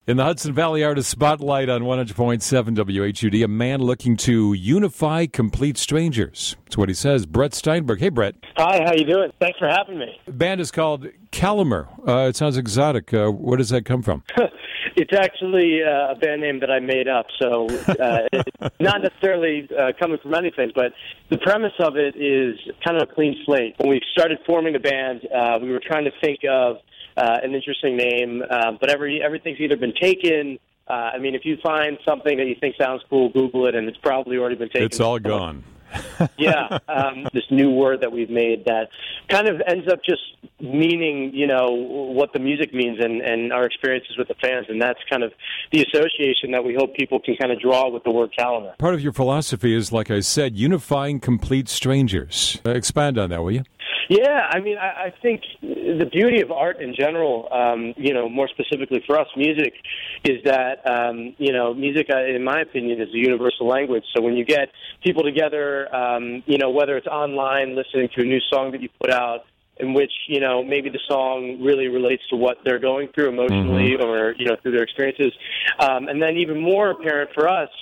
In the Hudson Valley Artist Spotlight on 100.7 WHUD, a man looking to unify complete strangers. That's what he says. Brett Steinberg. Hey, Brett. Hi, how you doing? Thanks for having me. The band is called Calamer. It sounds exotic. Where does that come from? It's actually a band name that I made up, so it's not necessarily coming from anything, but the premise of it is kind of a clean slate. When we started forming the band, we were trying to think of an interesting name, but everything's either been taken. I mean, if you find something that you think sounds cool, Google it, and it's probably already been taken. It's all gone. Yeah, this new word that we've made that kind of ends up just meaning, you know, what the music means and our experiences with the fans, and that's kind of the association that we hope people can kind of draw with the word Calamer. Part of your philosophy is, like I said, unifying complete strangers. Expand on that, will you? Yeah, I mean, I think the beauty of art in general, you know, more specifically for us, music, is that, you know, music, in my opinion, is a universal language. So when you get people together, you know, whether it's online, listening to a new song that you put out, in which, you know, maybe the song really relates to what they're going through emotionally or, you know, through their experiences. And then even more apparent for us,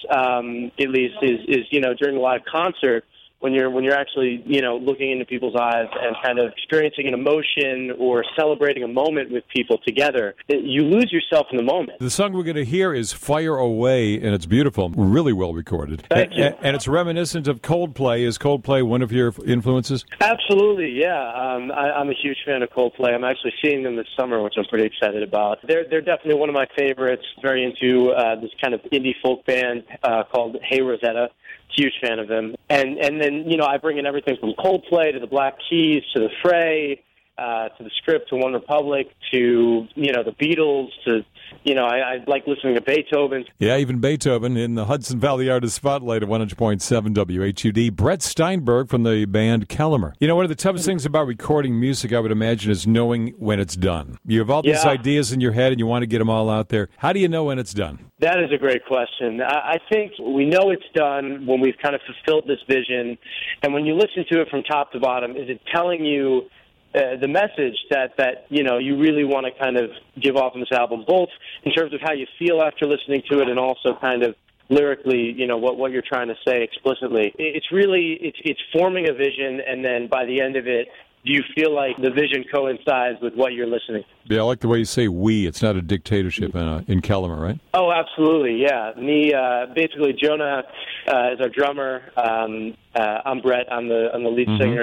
at least, is, you know, during a live concert, when you're actually, you know, looking into people's eyes and kind of experiencing an emotion or celebrating a moment with people together, you lose yourself in the moment. The song we're going to hear is Fire Away, and it's beautiful, really well recorded. Thank you. And it's reminiscent of Coldplay. Is Coldplay one of your influences? Absolutely, yeah. I'm a huge fan of Coldplay. I'm actually seeing them this summer, which I'm pretty excited about. They're definitely one of my favorites. Very into this kind of indie folk band called Hey Rosetta. Huge fan of them. And then, you know, I bring in everything from Coldplay to the Black Keys to the Fray, to the Script to One Republic to, you know, the Beatles to, you know, I like listening to Beethoven. Yeah, even Beethoven in the Hudson Valley Artist Spotlight at 100.7 WHUD. Brett Steinberg from the band Calamer. You know, one of the toughest things about recording music, I would imagine, is knowing when it's done. You have all these ideas in your head and you want to get them all out there. How do you know when it's done? That is a great question. I think we know it's done when we've kind of fulfilled this vision. And when you listen to it from top to bottom, is it telling you the message that you know you really want to kind of give off in this album, both in terms of how you feel after listening to it and also kind of lyrically, you know, what you're trying to say explicitly. It's really it's forming a vision, and then by the end of it, do you feel like the vision coincides with what you're listening to? Yeah, I like the way you say we. It's not a dictatorship in Calamer, right? Oh, absolutely, yeah. Me, basically, Jonah is our drummer. I'm Brett. I'm the lead singer.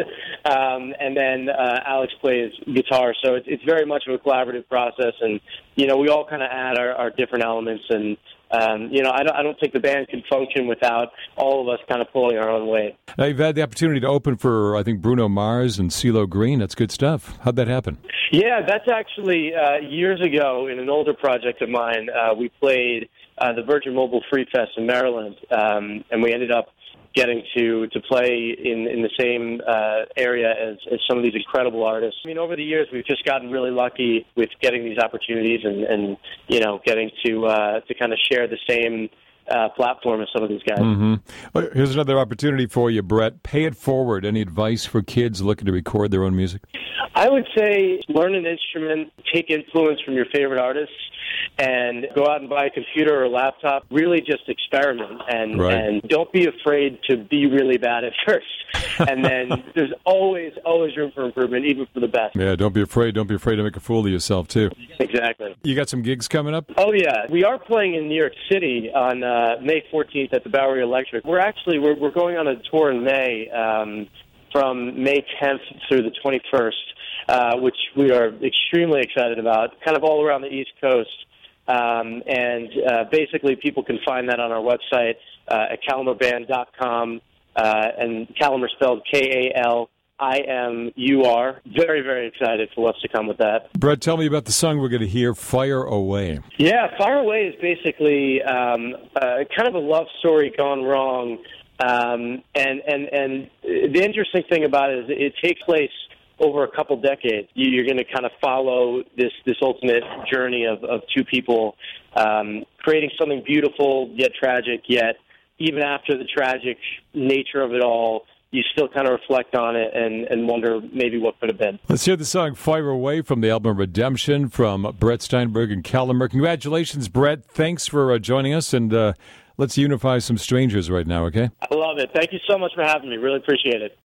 And then Alex plays guitar. So it's very much of a collaborative process. And, you know, we all kind of add our different elements. And, you know, I don't think the band can function without all of us kind of pulling our own weight. Now, you've had the opportunity to open for, I think, Bruno Mars and CeeLo Green. That's good stuff. How'd that happen? Yeah, that's actually years ago in an older project of mine. We played the Virgin Mobile Free Fest in Maryland, and we ended up getting to play in the same area as some of these incredible artists. I mean, over the years, we've just gotten really lucky with getting these opportunities and you know, getting to kind of share the same platform as some of these guys. Well, here's another opportunity for you, Brett. Pay it forward. Any advice for kids looking to record their own music? I would say learn an instrument, take influence from your favorite artists, and go out and buy a computer or a laptop. Really just experiment, and don't be afraid to be really bad at first. And then there's always room for improvement, even for the best. Yeah, don't be afraid. Don't be afraid to make a fool of yourself, too. Exactly. You got some gigs coming up? Oh, yeah. We are playing in New York City on May 14th at the Bowery Electric. We're going on a tour in May, from May 10th through the 21st, which we are extremely excited about, kind of all around the East Coast. And basically people can find that on our website at calamerband.com, and Calamer spelled K-A-L-I-M-U-R. Very, very excited for what's to come with that. Brett, tell me about the song we're going to hear, Fire Away. Yeah, Fire Away is basically kind of a love story gone wrong. And the interesting thing about it is it takes place over a couple decades. You're going to kind of follow this ultimate journey of two people creating something beautiful yet tragic, yet even after the tragic nature of it all, you still kind of reflect on it and wonder maybe what could have been. Let's hear the song Fire Away from the album Redemption from Brett Steinberg and Calamer. Congratulations, Brett. Thanks for joining us, and let's unify some strangers right now, okay? I love it. Thank you so much for having me. Really appreciate it.